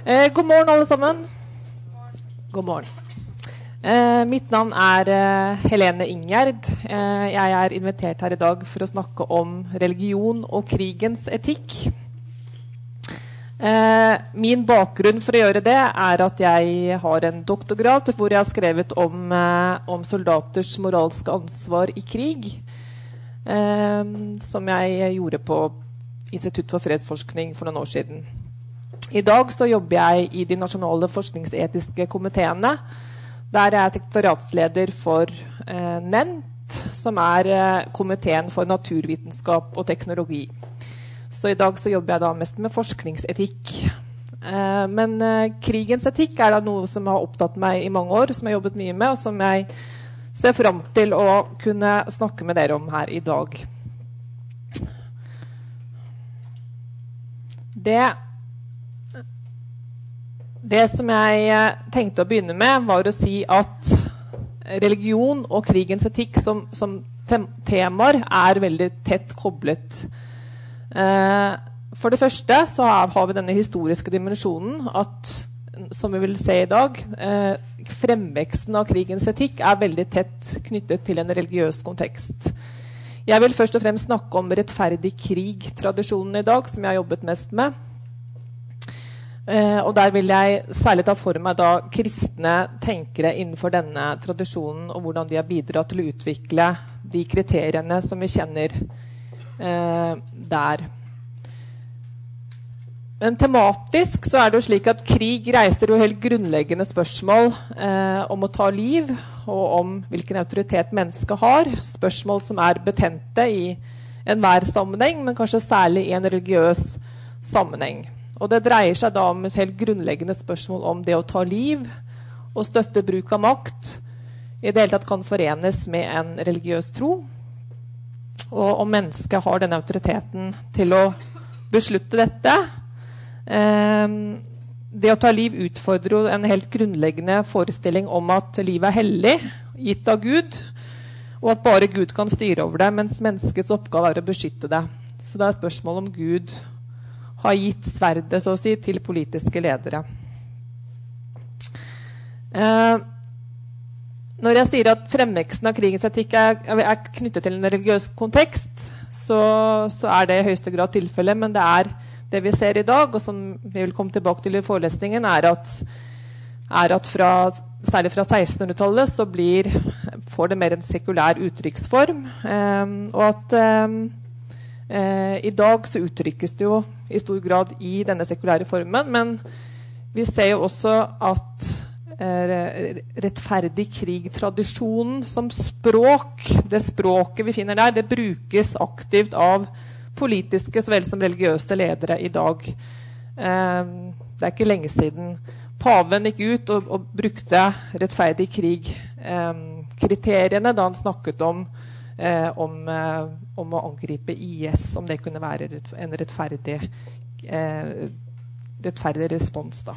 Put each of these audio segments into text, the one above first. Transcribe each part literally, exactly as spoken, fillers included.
Eh, god morgen alle sammen. God morgen. Eh, mitt navn er eh, Helene Ingjerd. Eh, jeg er invitert her i dag for å snakke om religion og krigens etikk. Eh, min bakgrunn for å gjøre det er at jeg har en doktorgrad hvor jeg har skrevet om, eh, om soldaters moralske ansvar i krig, eh, som jeg gjorde på Institutt for fredsforskning for noen år siden. I dag så jobber jeg i de nasjonale forskningsetiske komiteene, der jeg er sekretariatsleder for eh, N E N T, som er eh, komiteen for naturvitenskap og teknologi. Så i dag så jobber jeg da mest med forskningsetikk. Eh, men eh, krigens etikk er da noe som har opptatt meg i mange år, som jeg har jobbet mye med, og som jeg ser frem til å kunne snakke med dere om her i dag. Det Det som jeg tenkte å begynne med var å si at religion og krigens etikk som, som tem temaer er veldig tett koblet. Eh, for det første så har vi denne historiske dimensjonen at, som vi vil se i dag, eh, fremveksten av krigens etikk er veldig tett knyttet til en religiøs kontekst. Jeg vil først og fremst snakke om rettferdig krig-tradisjonen i dag, som jeg har jobbet mest med. Uh, og der vil jeg særlig ta for meg da kristne tenkere innenfor denne tradisjonen, og hvordan de har bidratt til å utvikle de kriteriene som vi kjenner uh, der. Men tematisk så er det jo slik at krig reiser jo helt grunnleggende spørsmål uh, om å ta liv, og om hvilken autoritet mennesket har. Spørsmål som er betente i enhver sammenheng, men kanskje særlig i en religiøs sammenheng. Og det dreier seg da om et helt grunnleggende spørsmål om det å ta liv og støtte bruk av makt i det hele tatt kan forenes med en religiøs tro, og om mennesket har den autoriteten til å beslutte dette. Eh, det å ta liv utfordrer en helt grunnleggende forestilling om at livet er hellig, gitt av Gud, og at bare Gud kan styre over det, mens menneskets oppgave er å beskytte det. Så det er spørsmål om Gud har gitt sverdet, så å si, til politiske ledere. Eh, når jeg sier at fremveksten av krigens etikk er, er knyttet til en religiøs kontekst, så, så er det i høyeste grad tilfelle, men det er det vi ser i dag, og som vi vil komme tilbake til i forelesningen, er at, er at fra, særlig fra sekstenhundretallet så blir, får det mer en sekulær uttrykksform, eh, og at eh, Eh, I dag så uttrykkes det jo i stor grad i denne sekulære formen, men vi ser jo også at eh, rettferdig krig-tradisjonen som språk, det språket vi finner der, det brukes aktivt av politiske så vel som religiøse ledere i dag. Eh, det er ikke lenge siden paven gikk ut og, og brukte rettferdig krig-kriteriene da han snakket om Eh, om, eh, om å angripe I S, om det kunne være en rettferdig, eh, rettferdig respons da.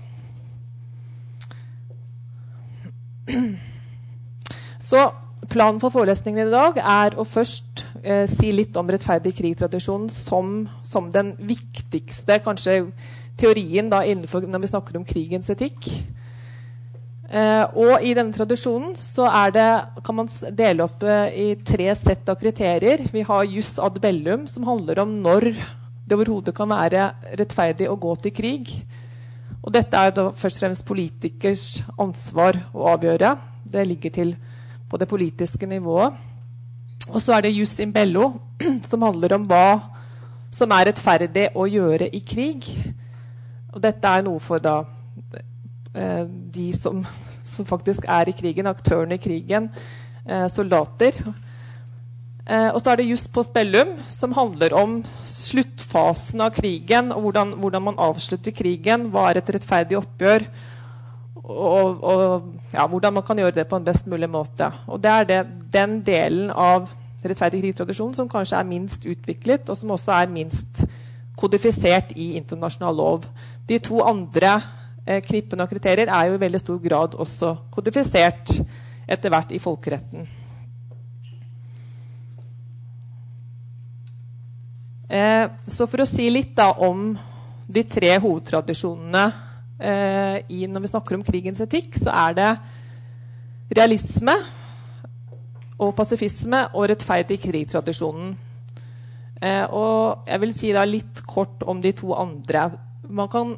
Så planen for forelesningen i dag er å først eh, si litt om rettferdig krig-tradisjonen som, som den viktigste, kanskje teorien da innenfor når vi snakker om krigens etikk. Uh, og i denne tradisjonen så er det, kan man dele opp uh, i tre sett av kriterier. Vi har jus ad bellum, som handler om når det overhodet kan være rettferdig å gå til krig. Og dette er da først og fremst politikers ansvar å avgjøre. Det ligger til på det politiske nivået. Og så er det jus in bello, som handler om hva som er rettferdig å gjøre i krig. Og dette er noe for da de som, som faktisk er i krigen, aktørene i krigen, eh, soldater. Eh, og så er det just post bellum, som handler om sluttfasen av krigen, og hvordan, hvordan man avslutter krigen, hva er et rettferdig oppgjør, og, og ja, hvordan man kan gjøre det på en best mulig måte. Og det er det, den delen av rettferdig krigstradisjonen som kanskje er minst utviklet, og som også er minst kodifisert i internasjonal lov. De to andre knippen av kriterier er jo i veldig stor grad også kodifisert etter hvert i folkeretten. Eh, så for å si litt da om de tre hovedtradisjonene eh, i, når vi snakker om krigens etikk, så er det realisme og pasifisme og rettferdig krigtradisjonen. Eh, og jeg vil si da litt kort om de to andre. Man kan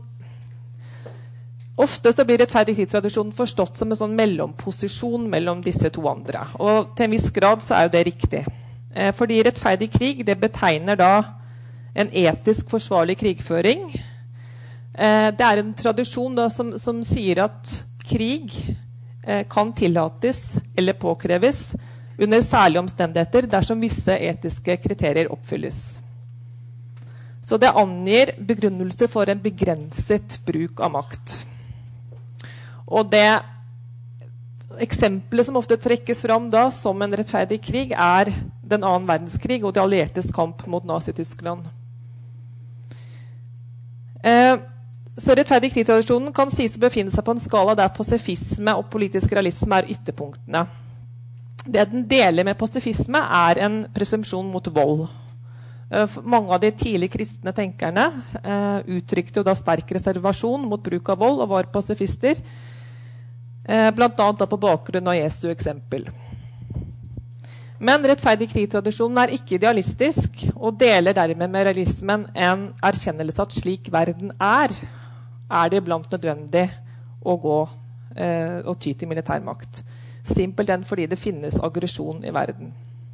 Ofte så blir rettferdig krigtradisjonen forstått som en sånn mellomposisjon mellom disse to andre. Og til en viss grad så er jo det riktig. Eh, fordi rettferdig krig, det betegner da en etisk forsvarlig krigføring. Eh, det er en tradisjon da som, som sier at krig eh, kan tillates eller påkreves under særlige omstendigheter dersom visse etiske kriterier oppfylles. Så det angir begrunnelse for en begrenset bruk av makt. Og det eksempelet som ofte trekkes fram da som en rettferdig krig er den annen verdenskrig og de alliertes kamp mot Nazi-Tyskland. Eh, så rettferdig krigtradisjonen kan sies å befinne seg på en skala der pasifisme og politisk realisme er ytterpunktene. Det den deler med pasifisme er en presumpsjon mot vold. Eh, mange av de tidlige kristne tenkerne eh, uttrykte jo da sterk reservasjon mot bruk av vold og var pasifister, blant annet på bakgrunn av Jesu eksempel. Men rettferdig krigtradisjonen er ikke idealistisk og deler dermed med realismen en erkjennelse at slik verden er, er det iblant nødvendig å gå eh, og ty til militærmakt. Simpelthen fordi det finnes aggresjon i verden.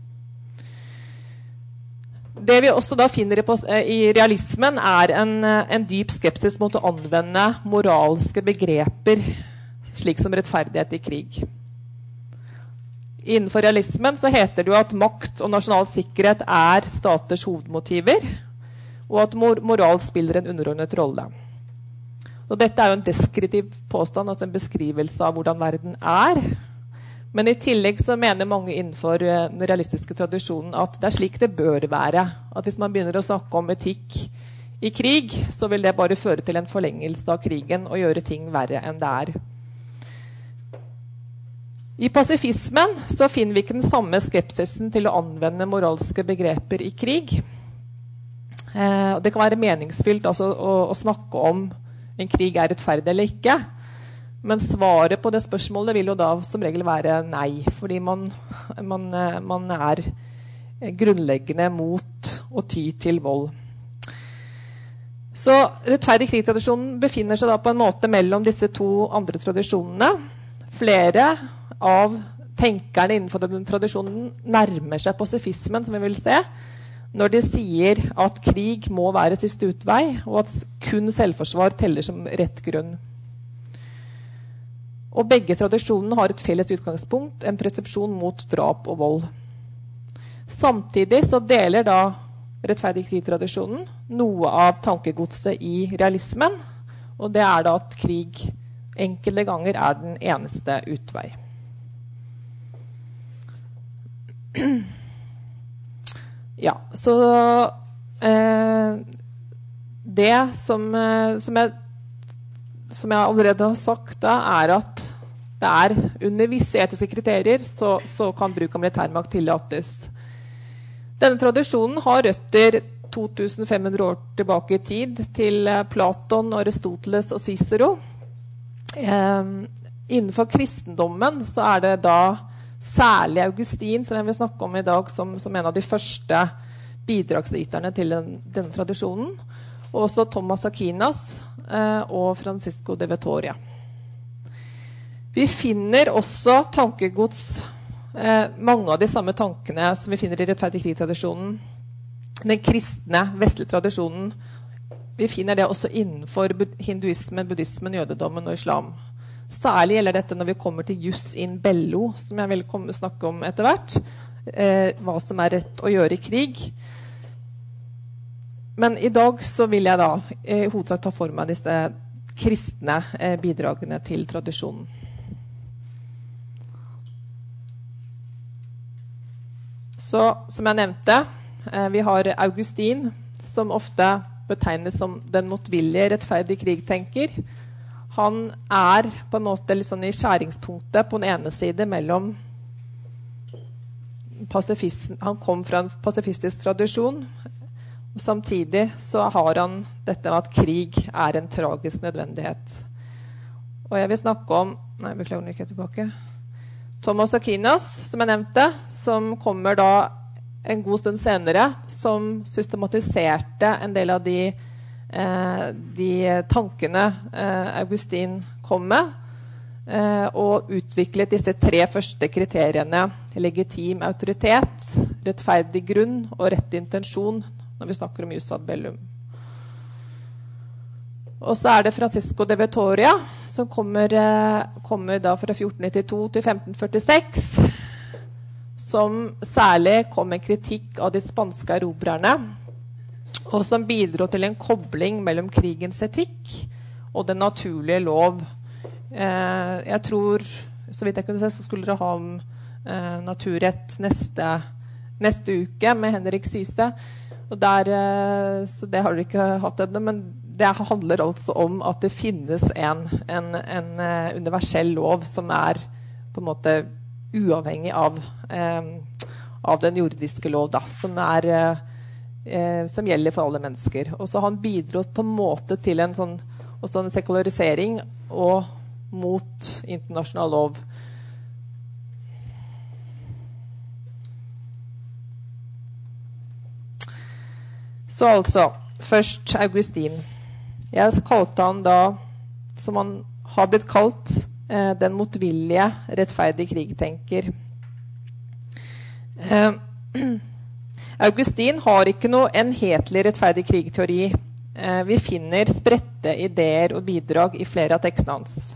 Det vi også da finner i, i realismen er en, en dyp skepsis mot å anvende moralske begreper slik som rettferdighet i krig. Innenfor realismen så heter det jo at makt og nasjonal sikkerhet er staters hovedmotiver, og at mor moral spiller en underordnet rolle. Og dette er jo en deskriptiv påstand, altså en beskrivelse av hvordan verden er. Men i tillegg så mener mange innenfor den realistiske tradisjonen at det er slik det bør være. At hvis man begynner å snakke om etikk i krig, så vil det bare føre til en forlengelse av krigen og gjøre ting verre enn det er. I pasifismen så finner vi ikke den samme skepsisen til å anvende moralske begreper i krig. Eh, det kan være meningsfylt altså, å, å snakke om en krig er rettferdig eller ikke. Men svaret på det spørsmålet vil jo da som regel være nei, fordi man, man, man er grunnleggende mot å ty til vold. Så rettferdig krigtradisjonen befinner seg da på en måte mellom disse to andre tradisjonene. Flere av tenkerne innenfor den tradisjonen nærmer seg pasifismen, som vi vil se, når de sier at krig må være siste utvei, og at kun selvforsvar teller som rett grunn. Og begge tradisjonene har et felles utgangspunkt, en presepsjon mot drap og vold. Samtidig så deler da rettferdig krigtradisjonen noe av tankegodset i realismen, og det er da at krig enkelte ganger er den eneste utvei. Ja, så eh, det som, eh, som, jeg, som jeg allerede har sagt da, er at det er under visse etiske kriterier så, så kan bruk av militærmakt tillates. Denne tradisjonen har røtter to tusen fem hundre år tilbake i tid til Platon, Aristoteles og Cicero. Eh, innenfor kristendommen så er det da særlig Augustin, som jeg vil snakke om i dag, som, som en av de første bidragsyterne til den, denne tradisjonen, og også Thomas Aquinas eh, og Francisco de Vitoria. Vi finner også tankegods, eh, mange av de samme tankene som vi finner i rettferdig krigtradisjonen, den kristne, vestlige tradisjonen. Vi finner det også innenfor hinduismen, buddhismen, jødedommen og islam. Særlig gjelder dette når vi kommer til jus in bello, som jeg vil komme, snakke om etter hvert, eh, hva som er rett å gjøre i krig. Men i dag så vil jeg da i eh, hovedsak ta for meg disse kristne eh, bidragene til tradisjonen. Så som jeg nevnte, eh, vi har Augustin, som ofte betegnes som den motvillige rettferdig krigtenker. Han er på en måte litt sånn i skjæringspunktet på den ene side mellom pasifism. Han kom fra en pasifistisk tradisjon, og samtidig så har han dette med at krig er en tragisk nødvendighet. Og jeg vil snakke om, nei, beklager ikke tilbake, Thomas Aquinas, som jeg nevnte, som kommer da en god stund senere, som systematiserte en del av de, eh, de tankene eh, Augustin kom med, eh, og utviklet disse tre første kriteriene: legitim autoritet, rettferdig grunn og rett intensjon, når vi snakker om jus ad bellum. Og så er det Francisco de Vitoria, som kommer, eh, kommer da fra fjorten nittito til femten førtiseks, som særlig kom med kritikk av de spanske erobrerne, og som bidro til en kobling mellom krigens etikk og den naturlige lov. Eh, jeg tror, så vidt jeg kunne se, så skulle dere ha om eh, naturrett neste, neste uke med Henrik Syse. Og der, eh, så det har dere ikke hatt ennå, men det handler altså om at det finnes en, en, en uh, universell lov som er på en måte uavhengig av, eh, av den jordiske lov, da, som, er, eh, som gjelder for alle mennesker. Og så har han bidratt på en måte til en sånn, også en sekularisering og mot internasjonal lov. Så altså, først Augustin. Jeg kalte han da, som han har blitt kalt, eh, den motvillige, rettferdige krigtenker. Eh, Augustin har ikke noe enhetlig rettferdig krigteori. Eh, vi finner spredte ideer og bidrag i flere av tekstene hans.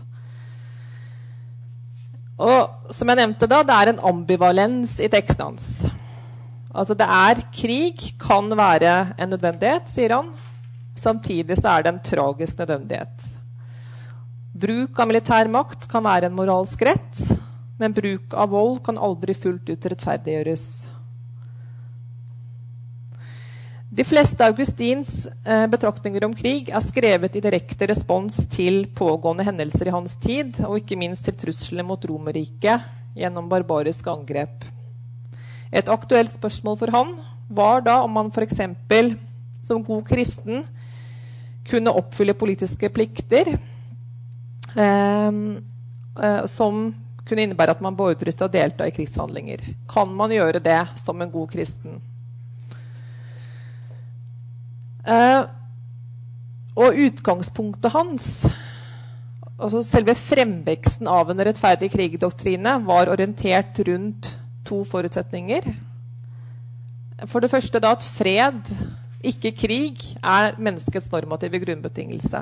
Og som jeg nevnte da, det er en ambivalens i tekstene hans. Altså det er krig, kan være en nødvendighet, sier han. Samtidig så er det en tragisk nødvendighet. Bruk av militær makt kan være en moralsk rett, men bruk av vold kan aldri fullt ut rettferdiggjøres. De fleste Augustins eh, betraktninger om krig er skrevet i direkte respons til pågående hendelser i hans tid, og ikke minst til truslene mot Romerriket gjennom barbariske angrep. Et aktuelt spørsmål for han var da om han for eksempel som god kristen kunne oppfylle politiske plikter eh, eh, som kunne innebære at man beordres til å delta i krigshandlinger. Kan man gjøre det som en god kristen? Eh, og utgangspunktet hans, altså selve fremveksten av en rettferdig krigdoktrine, var orientert rundt to forutsetninger. For det første da at fred, ikke krig, er menneskets normative grunnbetingelse.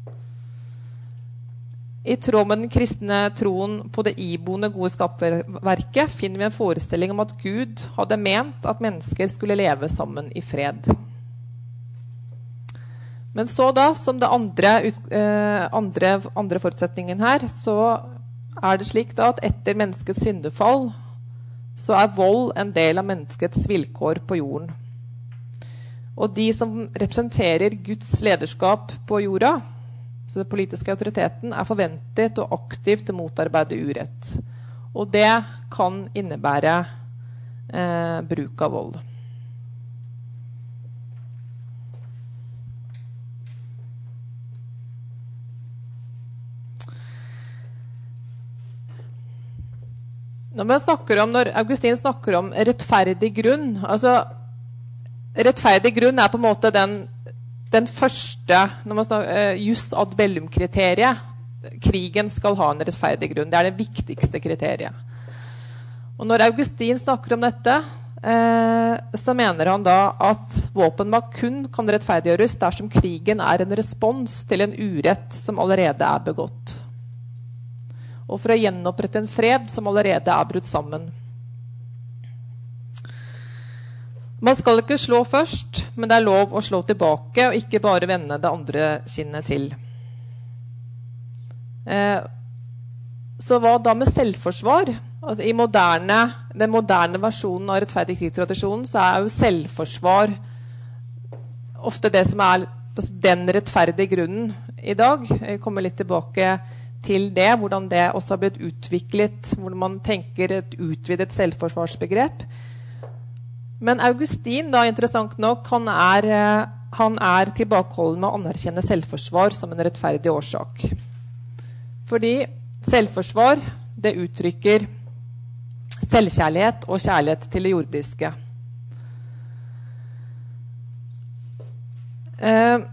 I tråd med den kristne troen på det iboende gode skapverket finner vi en forestilling om at Gud hadde ment at mennesker skulle leve sammen i fred. Men så da, som det andre, eh, andre, andre forutsetningen her, så er det slik da at etter menneskets syndefall, så er vold en del av menneskets vilkår på jorden. Og de som representerer Guds lederskap på jorda, så den politiske autoriteten, er forventet å aktivt motarbeide urett. Og det kan innebære eh, bruk av vold. Når, man snakker om, når Augustin snakker om rettferdig grunn, altså rettferdig grunn er på en måte den, den første når man snakker, uh, jus ad bellum-kriteriet. Krigen skal ha en rettferdig grunn. Det er det viktigste kriteriet. Og når Augustin snakker om dette, uh, så mener han da at våpenmakt kun kan rettferdiggjøres dersom krigen er en respons til en urett som allerede er begått. Og for å gjenopprette en fred som allerede er brutt sammen. Man skal ikke slå først, men det er lov å slå tilbake, og ikke bare vende det andre kinnet til. Eh, så hva da med selvforsvar? Altså, i moderne, den moderne versjonen av rettferdig krigstradisjonen, så er jo selvforsvar ofte det som er altså, den rettferdige grunnen i dag. Jeg kommer litt tilbake til det, hvordan det også har blitt utviklet, hvordan man tenker et utvidet selvforsvarsbegrep. Men Augustin, da, interessant nok, han er, han er tilbakeholden med å anerkjenne selvforsvar som en rettferdig årsak. Fordi selvforsvar, det uttrykker selvkjærlighet og kjærlighet til det jordiske. Eh,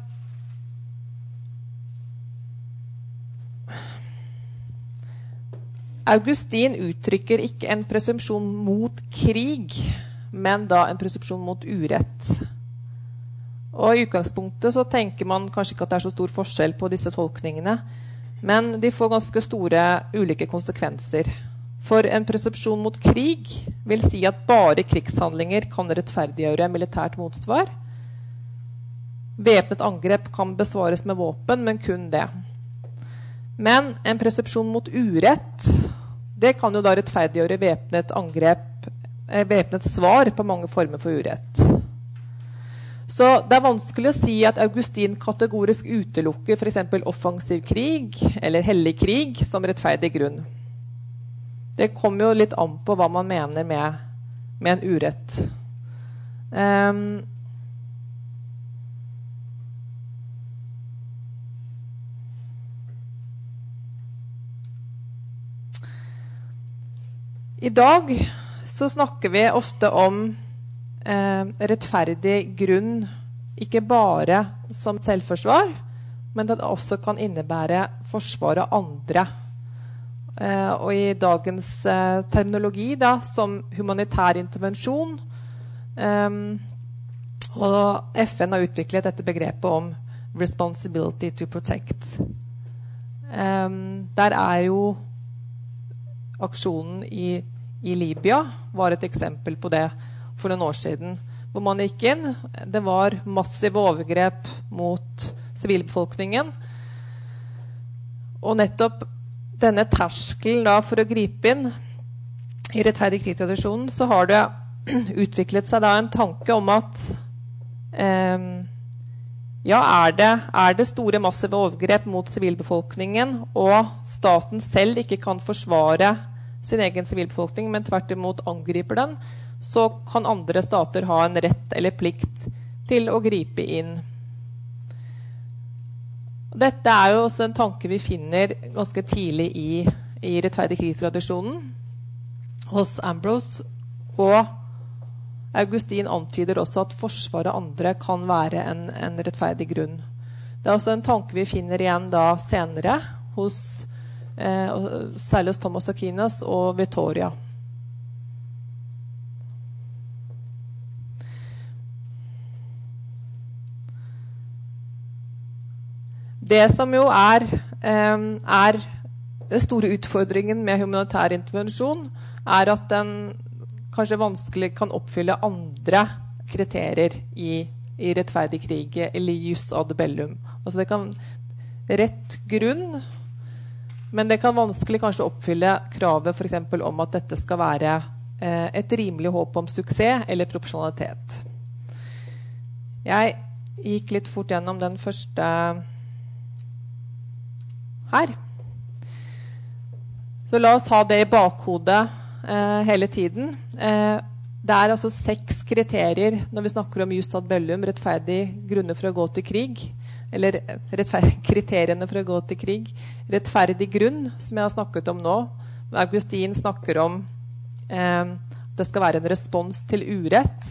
Augustin uttrykker ikke en presumpsjon mot krig, men da en presumpsjon mot urett. Og i utgangspunktet så tenker man kanskje ikke at det er så stor forskjell på disse tolkningene, men de får ganske store ulike konsekvenser. For en presumpsjon mot krig vil si at bare krigshandlinger kan rettferdiggjøre militært motsvar. Væpnet angrep kan besvares med våpen, men kun det. Men en presumpsjon mot urett, det kan jo da rettferdiggjøre væpnet angrep, eh, væpnet svar på mange former for urett. Så det er vanskelig å si at Augustin kategorisk utelukker for eksempel offensiv krig eller hellig krig som rettferdig grunn. Det kommer jo litt an på hva man mener med, med en urett. Um, I dag så snakker vi ofte om eh, rettferdig grunn, ikke bare som selvforsvar, men det også kan innebære forsvar av andre. Eh, og i dagens eh, terminologi da, som humanitær intervensjon, eh, og F N har utviklet dette begrepet om responsibility to protect. Eh, der er jo aksjonen i, i Libya var et eksempel på det for noen år siden, hvor man gikk inn. Det var massive overgrep mot sivilbefolkningen. Og nettopp denne terskelen da for å gripe inn i rettferdig krigstradisjonen, så har det utviklet seg da en tanke om at eh, ja, er det, er det store massive overgrep mot sivilbefolkningen, og staten selv ikke kan forsvare sin egen sivilbefolkning, men tvert imot angriper den, så kan andre stater ha en rett eller plikt til å gripe inn. Dette er jo også en tanke vi finner ganske tidlig i, i rettferdig krigstradisjonen hos Ambrose, og Augustin antyder også at forsvar av andre kan være en, en rettferdig grunn. Det er også en tanke vi finner igjen da senere hos eh, særlig hos Thomas Aquinas og Vittoria. Det som jo er, eh, er den store utfordringen med humanitær intervensjon, er at den kanskje vanskelig kan oppfylle andre kriterier i, i rettferdig krig, eller jus ad bellum. Altså det kan rett grunn, men det kan vanskelig kanskje oppfylle kravet for eksempel om at dette skal være eh, et rimelig håp om suksess eller proporsjonalitet. Jeg gikk litt fort gjennom den første her. Så la oss ha det i bakhodet eh, hele tiden. Eh, det er altså seks kriterier når vi snakker om jus ad bellum, rettferdig grunner for å gå til krig, eller kriteriene for å gå til krig. Rettferdig grunn, som jeg har snakket om nå. Augustin snakker om eh, det skal være en respons til urett.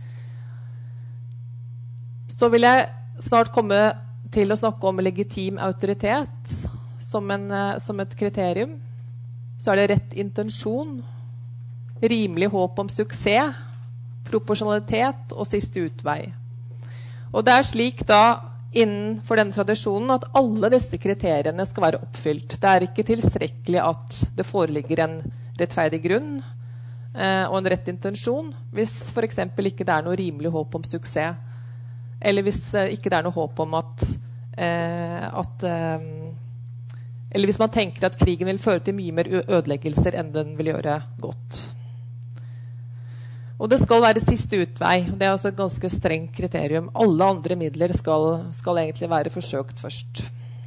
Så vil jeg snart komme til å snakke om legitim autoritet som, en, som et kriterium. Så er det rett intensjon, rimelig håp om suksess, proporsjonalitet og siste utvei. Og det er slik da innenfor denne tradisjonen at alle disse kriteriene skal være oppfylt. Det er ikke tilstrekkelig at det foreligger en rettferdig grunn eh, og en rett intensjon hvis for eksempel ikke det er noe rimelig håp om suksess, eller hvis eh, ikke det er noe håp om at, eh, at eh, eller hvis man tenker at krigen vil føre til mye mer ødeleggelser enn den vil gjøre godt. Og det skal være siste utvei. Det er også et ganske strengt kriterium. Alle andre midler skal, skal egentlig være forsøkt først.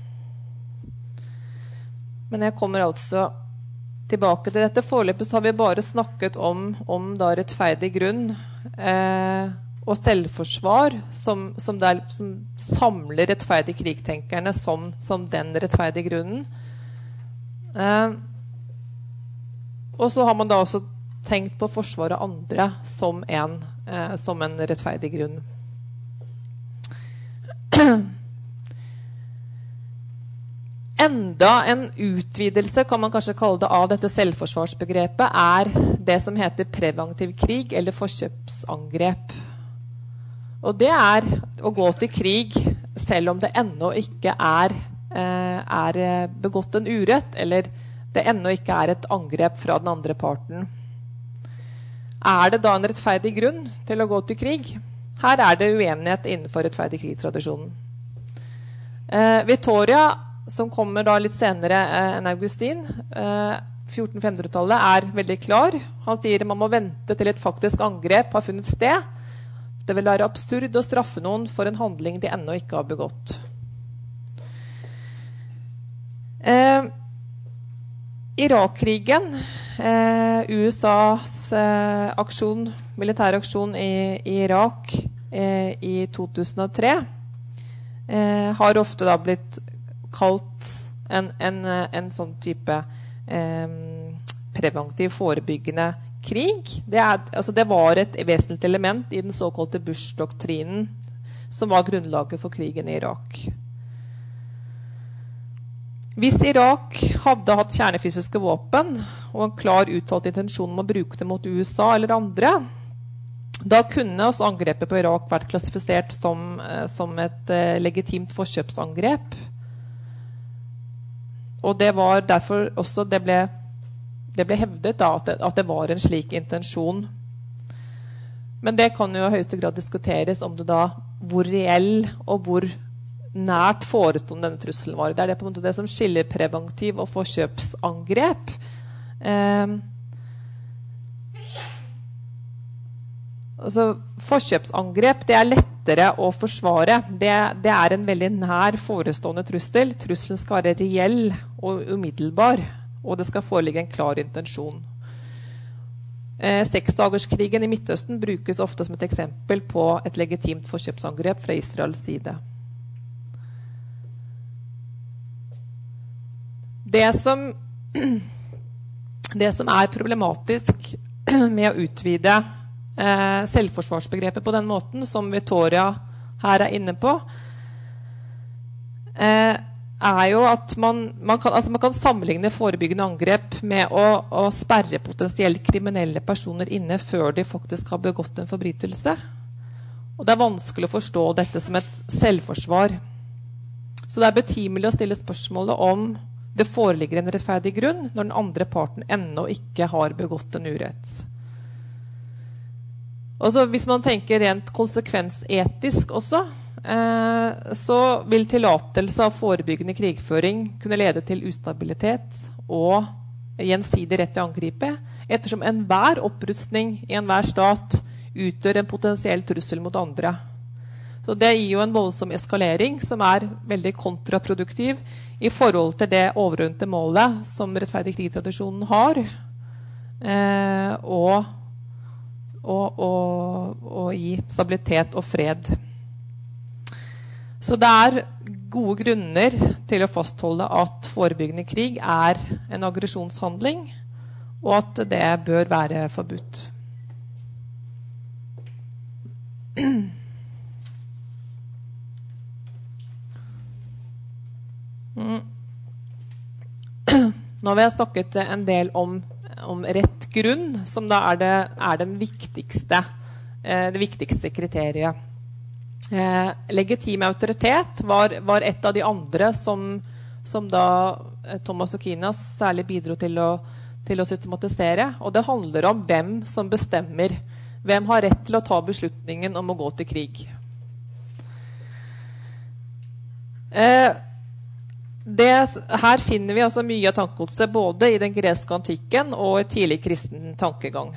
Men jeg kommer altså tilbake til dette. Foreløpig så har vi bare snakket om, om da rettferdig grunn eh, og selvforsvar som, som, der, som samler rettferdig krigtenkerne som, som den rettferdige grunnen. Eh, og så har man da også tenkt på forsvaret av andre som en, eh, som en rettferdig grunn. Enda en utvidelse, kan man kanskje kalle det, av dette selvforsvarsbegrepet, er det som heter preventiv krig eller forkjøpsangrep. Og det er å gå til krig selv om det ennå ikke er, eh, er begått en urett, eller det ennå ikke er et angrep fra den andre parten. Er det da en rettferdig grunn til å gå til krig? Her er det uenighet innenfor rettferdig krigstradisjonen. Eh, Vittoria, som kommer da litt senere eh, enn Augustin, eh, fjorten-femtenhundretallet, er veldig klar. Han sier man må vente til et faktisk angrep har funnet sted. Det vil være absurd å straffe noen for en handling de ennå ikke har begått. Eh, Irak-krigen, eh, U S A's eh, aksjon, militære aksjon i, i Irak eh, i to tusen og tre, eh, har ofte da blitt kalt en, en, en sånn type eh, preventiv, forebyggende krig. Det, er, altså det var et vesentlig element i den såkalte Bush-doktrinen, som var grunnlaget for krigen i Irak. Hvis Irak hadde hatt kjernefysiske våpen og en klar uttalt intensjon om å bruke det mot U S A eller andre, da kunne også angrepet på Irak vært klassifisert som, som et uh, legitimt forkjøpsangrep. Og det var derfor også det ble, det ble hevdet da, at, det, at det var en slik intensjon. Men det kan jo i høyeste grad diskuteres om det da, hvor reell og hvor nært forestående denne trusselen var. Det er det, på en måte, det som skiller preventiv og forkjøpsangrep. Eh, altså, forkjøpsangrep, det er lettere å forsvare. Det, det er en veldig nær forestående trussel. Trusselen skal være reell og umiddelbar, og det skal foreligge en klar intensjon. Eh, Seksdagerskrigen i Midtøsten brukes ofte som et eksempel på et legitimt forkjøpsangrep fra Israels side. Det som, det som er problematisk med å utvide eh, selvforsvarsbegrepet på den måten, som Vittoria her er inne på, eh, er jo at man, man, kan, altså man kan sammenligne forebyggende angrep med å, å sperre potensielt kriminelle personer inne før de faktisk har begått en forbrytelse. Og det er vanskelig å forstå dette som et selvforsvar. Så det er betimelig å stille spørsmålet om det foreligger en rettferdig grunn når den andre parten ennå ikke har begått en urett. Og så hvis man tenker rent konsekvensetisk også, eh, så vil tillatelse av forebyggende krigføring kunne lede til ustabilitet og gjensidig rett til å angripe, ettersom enhver opprustning i enhver stat utgjør en potensiell trussel mot andre. Så det gir jo en voldsom eskalering som er veldig kontraproduktiv i forhold til det overordnede målet som rettferdig krigstradisjonen har, eh, og, og, og, og gi stabilitet og fred. Så det er gode grunner til å fastholde at forebyggende krig er en aggresjonshandling, og at det bør være forbudt. Mm. Nå har vi snakket en del om, om rett grunn, som da er, det, er den viktigste, eh, det viktigste kriteriet. Eh, legitim autoritet var, var et av de andre som, som da eh, Thomas Aquinas særlig bidro til å, til å systematisere. Og det handler om hvem som bestemmer. Hvem har rett til å ta beslutningen om å gå til krig. Eh, Det, her finner vi altså mye av tankegodset både i den greske antikken og i tidlig kristen tankegang.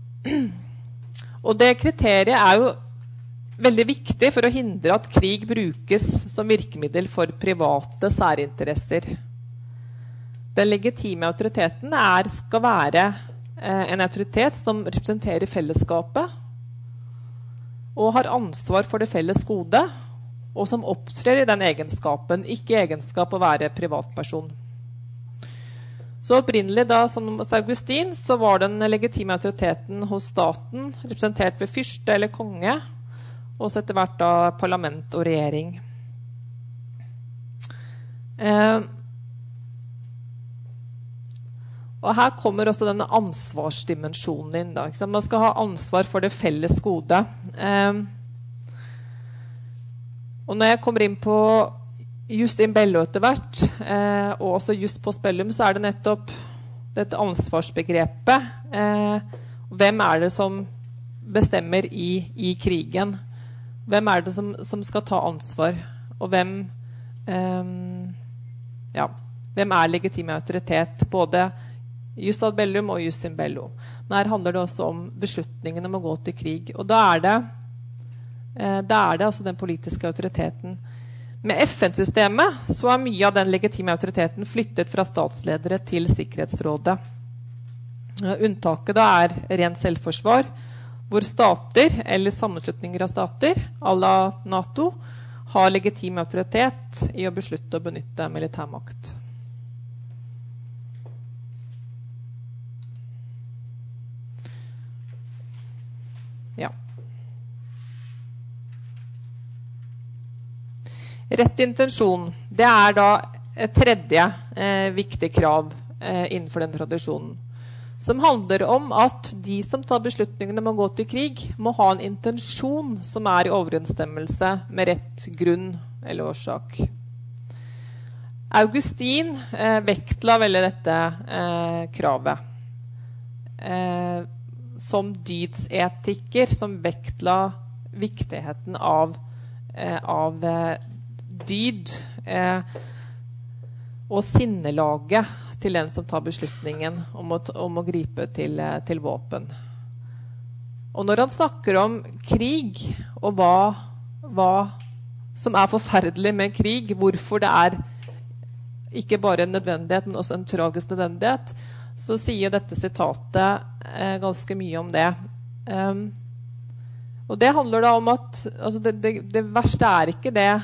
Og det kriteriet er jo veldig viktig for å hindre at krig brukes som virkemiddel for private særinteresser. Den legitime autoriteten er, skal være eh, en autoritet som representerer fellesskapet og har ansvar for det felles gode, og som opptrer i den egenskapen, ikke egenskap å være privatperson. Så opprinnelig da, som hos Augustin, så var den legitime autoriteten hos staten, representert ved fyrste eller konge, og så etter hvert da parlament og regjering. Eh, og her kommer også denne ansvarsdimensjonen inn da, ikke sant? Man skal ha ansvar for det felles gode. Eh, og når jeg kommer inn på just in bello etter hvert, eh, og også just post bellum, så er det nettopp dette ansvarsbegrepet. Eh, hvem er det som bestemmer i, i krigen? Hvem er det som, som skal ta ansvar? Og hvem, eh, ja, hvem er legitim autoritet? Både just ad bellum og just in bello. Men her handler det også om beslutningen om å gå til krig. Og da er det, eh, da er det altså den politiske autoriteten. Med F N-systemet så er mye av den legitime autoriteten flyttet fra statsledere til Sikkerhetsrådet. Unntaket da er ren selvforsvar, hvor stater eller sammenslutninger av stater, à la NATO, har legitim autoritet i å beslutte å benytte militærmakt. Ja. Rett intensjon, det er da et tredje eh, viktig krav eh, innenfor den tradisjonen, som handler om at de som tar beslutningene om å gå til krig, må ha en intensjon som er i overensstemmelse med rett grunn eller årsak. Augustin eh, vektla veldig dette eh, kravet. Eh, som dydsetiker, som vektla viktigheten av, eh, av eh, dyd eh, og sinnelaget til den som tar beslutningen om å, om å gripe til, til våpen. Og når han snakker om krig og hva, hva som er forferdelig med krig, hvorfor det er ikke bare en nødvendighet, men også en tragisk nødvendighet, så sier dette sitatet eh, ganske mye om det. Um, og det handler da om at altså det, det, det verste er ikke det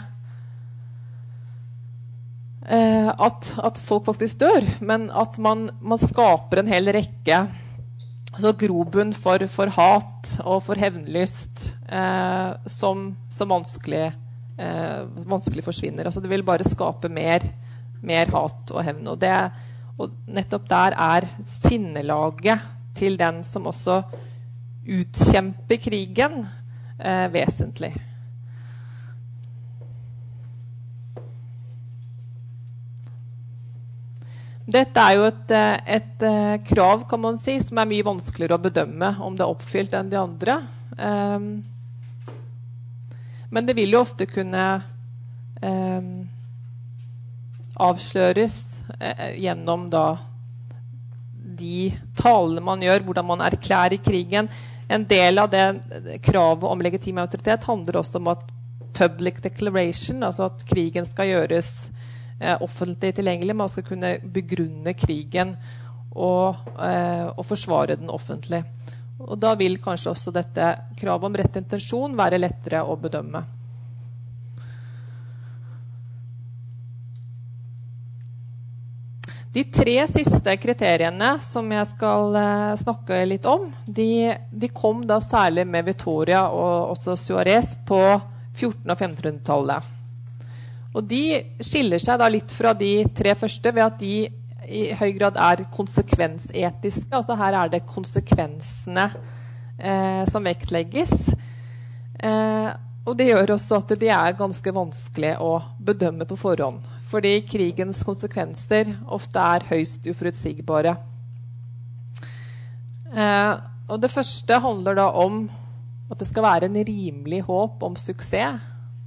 At, at folk faktisk dør, men at man, man skaper en hel rekke altså grobunn for, for hat og for hevnlyst eh, som, som vanskelig, eh, vanskelig forsvinner. Altså det vil bare skape mer, mer hat og hevn. Og, det, og nettopp der er sinnelaget til den som også utkjemper krigen eh, vesentlig. Dette er jo et, et, et krav, kan man si, som er mye vanskeligere å bedømme om det er oppfylt enn de andre. Um, men det vil jo ofte kunne um, avsløres uh, gjennom da de talene man gjør, hvordan man erklærer krigen. En del av det kravet om legitim autoritet handler også om at public declaration, altså at krigen skal gjøres offentlig tilgjengelig, man skal kunne begrunne krigen og, eh, og forsvare den offentlig. Og da vil kanskje også dette kravet om rett intensjon være lettere å bedømme. De tre siste kriteriene som jeg skal eh, snakke litt om, de, de kom da særlig med Vittoria og også Suarez på fjorten- og femtenhundretallet. Og de skiller seg da litt fra de tre første ved at de i høy grad er konsekvensetiske. Altså her er det konsekvensene eh, som vektlegges. Eh, og det gjør også at de er ganske vanskelig å bedømme på forhånd. Fordi krigens konsekvenser ofte er høyst uforutsigbare. Eh, og det første handler da om at det skal være en rimelig håp om suksess.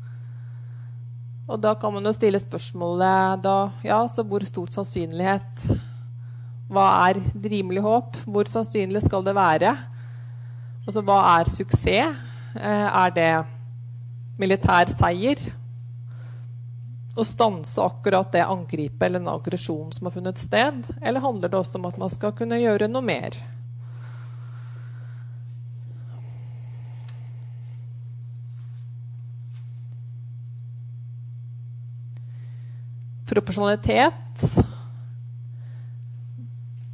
Og da kan man jo stille spørsmålet da, ja, så hvor stor sannsynlighet? Hva er rimelig håp? Hvor sannsynlig skal det være? Altså, hva er suksess? Eh, er det militær seier? Å stanse akkurat det angripet eller en aggresjon som har funnet sted? Eller handler det også om at man skal kunne gjøre noe mer? Proporsjonalitet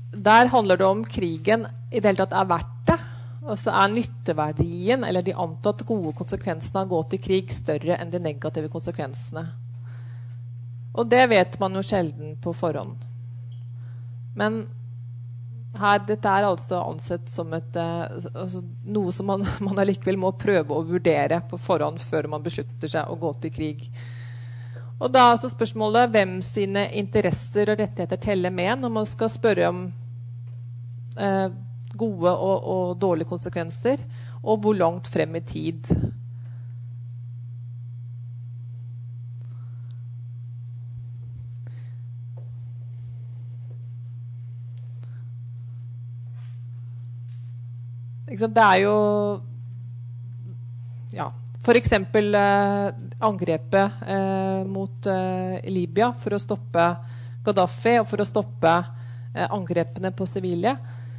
der handler det om krigen i det hele tatt er verdt det. Og så er nytteverdien, eller de antatt gode konsekvensene av å gå til krig større enn de negative konsekvensene. Og det vet man jo sjelden på forhånd. Men her, dette er altså ansett som et, altså, noe som man, man allikevel må prøve å vurdere på forhånd før man beslutter seg å gå til krig. Og da er altså spørsmålet hvem sine interesser og rettigheter teller med når man skal spørre om eh, gode og, og dårlige konsekvenser, og hvor langt frem i tid. Det er jo ja, for eksempel eh, angrepet eh, mot eh, Libya for å stoppe Gaddafi og for å stoppe eh, angrepene på sivile.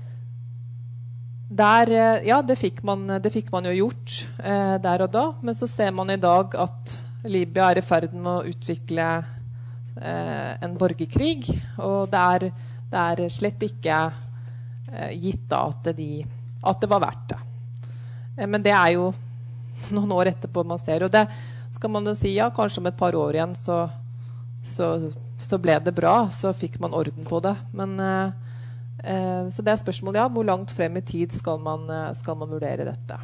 Der, eh, ja, det fikk, man, det fikk man jo gjort eh, der og da, men så ser man i dag at Libya er i ferd med å utvikle eh, en borgerkrig, og det er, det er slett ikke eh, gitt da at de at det var verdt det. Men det er jo noen år etterpå man ser, og det skal man jo si, ja, kanskje om et par år igjen så, så, så ble det bra, så fikk man orden på det. Men, eh, så det er spørsmålet, ja, hvor langt frem i tid skal man, skal man vurdere dette?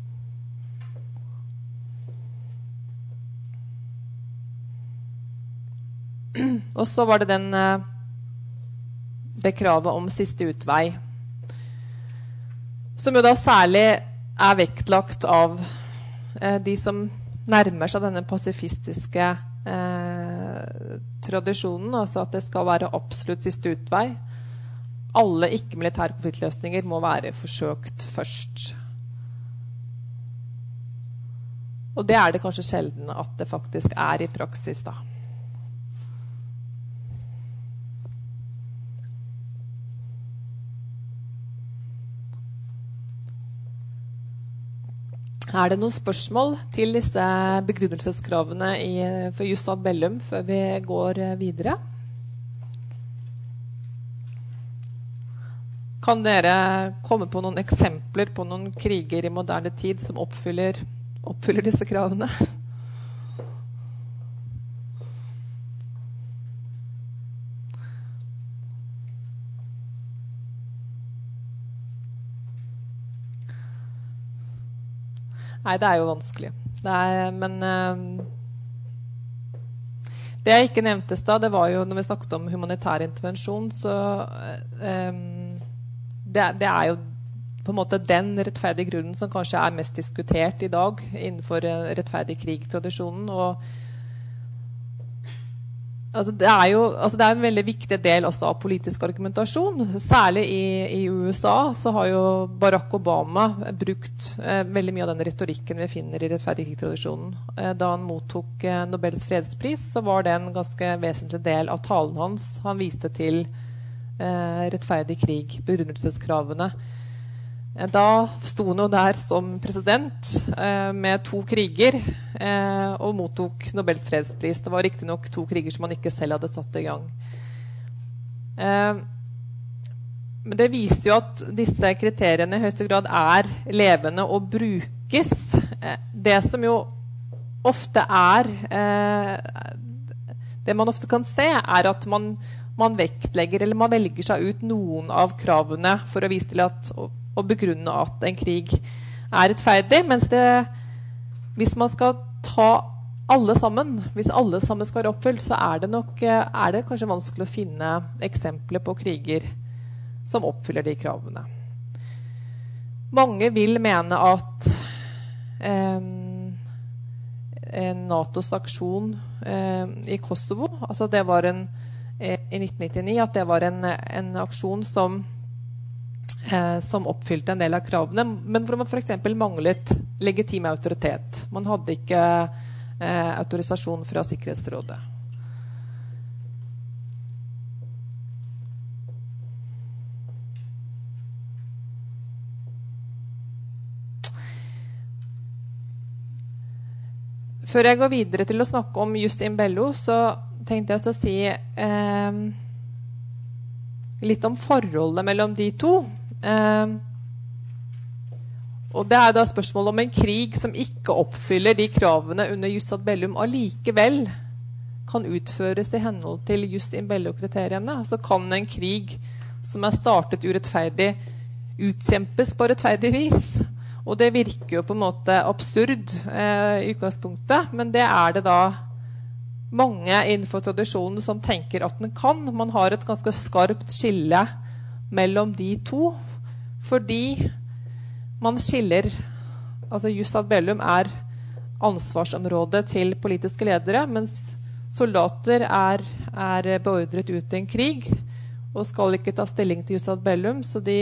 Og så var det den, det kravet om siste utvei, som jo da særlig er vektlagt av eh, de som nærmer seg denne pasifistiske eh, tradisjonen, altså at det skal være absolutt siste utvei. Alle ikke-militære konfliktløsninger må være forsøkt først. Og det er det kanskje sjelden at det faktisk er i praksis da. Er det noen spørsmål til disse begrunnelseskravene i, for jus ad bellum før vi går videre? Kan dere komme på noen eksempler på noen kriger i moderne tid som oppfyller, oppfyller disse kravene? Nei, det er jo vanskelig. Det er, men um, det jeg ikke nevnte da, det var jo når vi snakket om humanitær intervensjon, så um, det, det er jo på en måte den rettferdige grunnen som kanskje er mest diskutert i dag innenfor rettferdig krig-tradisjonen. Og altså, det er jo altså, det er en veldig viktig del også av politisk argumentasjon. Særlig i, i U S A så har jo Barack Obama brukt eh, veldig mye av den retorikken vi finner i rettferdig krig-tradisjonen. Eh, da han mottok eh, Nobels fredspris, så var det en ganske vesentlig del av talen hans. Han viste til eh, rettferdig krig, begrunnelseskravene. Da sto han jo der som president eh, med to kriger eh, og mottok Nobels fredspris. Det var riktig nok to kriger som han ikke selv hadde satt i gang. Eh, men det viser jo at disse kriteriene i høyeste grad er levende og brukes. Eh, det som jo ofte er, eh, det man ofte kan se, er at man, man vektlegger eller man velger seg ut noen av kravene for å vise til at og begrunne at en krig er rettferdig, mens det, hvis man skal ta alle sammen, hvis alle sammen skal være oppfylt, så er det nok, er det kanskje vanskelig å finne eksempler på kriger som oppfyller de kravene. Mange vil mene at eh, en NATOs aksjon eh, i Kosovo, altså det var en, eh, i nitten nittini, at det var en, en aksjon som Eh, som oppfylte en del av kravene, men hvor man for eksempel manglet legitim autoritet. Man hadde ikke eh, autorisasjon fra Sikkerhetsrådet. Før jeg går videre til å snakke om jus in bello, så tenkte jeg så å si eh, litt om forholdet mellom de to. Eh, og det er da spørsmålet om en krig som ikke oppfyller de kravene under jus ad bellum allikevel kan utføres i henhold til jus in bello-kriteriene. Så kan en krig som er startet urettferdig utkjempes på rettferdig vis. Og det virker jo på en måte absurd eh, i utgangspunktet, men det er det da mange innenfor tradisjonen som tenker at den kan. Man har et ganske skarpt skille mellom de to, fordi man skiller, altså jus ad bellum er ansvarsområdet til politiske ledere, mens soldater er, er beordret ut i en krig, og skal ikke ta stilling til jus ad bellum, så de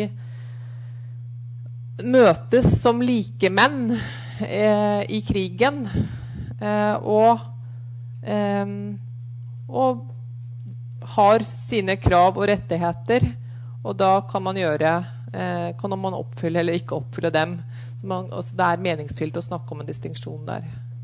møtes som likemenn eh, i krigen, eh, og, eh, og har sine krav og rettigheter, og da kan man gjøre, eh, kan man oppfylle eller ikke oppfylle dem. Man, altså det er meningsfylt å snakke om en distinksjon der.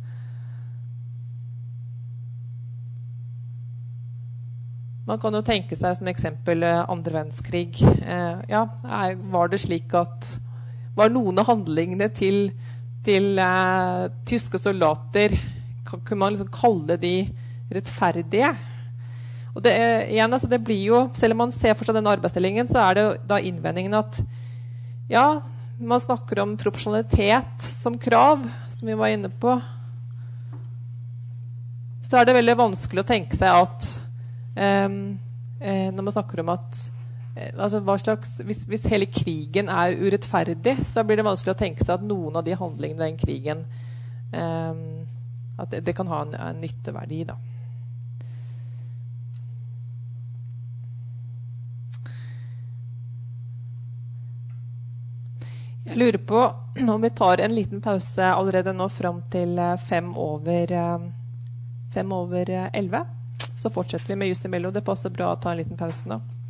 Man kan jo tenke seg som eksempel eh, andre verdenskrig. Eh, ja, er, var det slik at var noen av handlingene til, til eh, tyske soldater, kan, kan man liksom kalle de rettferdige? Og det, er, igjen, altså det blir jo, selv om man ser for seg denne arbeidsdelingen, så er det da innvendingen at ja, man snakker om proporsjonalitet som krav, som vi var inne på. Så er det veldig vanskelig å tenke seg at um, eh, når man snakker om at eh, altså hva slags, hvis, hvis hele krigen er urettferdig, så blir det vanskelig å tenke seg at noen av de handlingene i den krigen um, at det, det kan ha en, en nytteverdi da. Jeg lurer på om vi tar en liten pause allerede nå frem til fem over, fem over elleve. Så fortsetter vi med jus in bello. Det passer bra å ta en liten pause nå.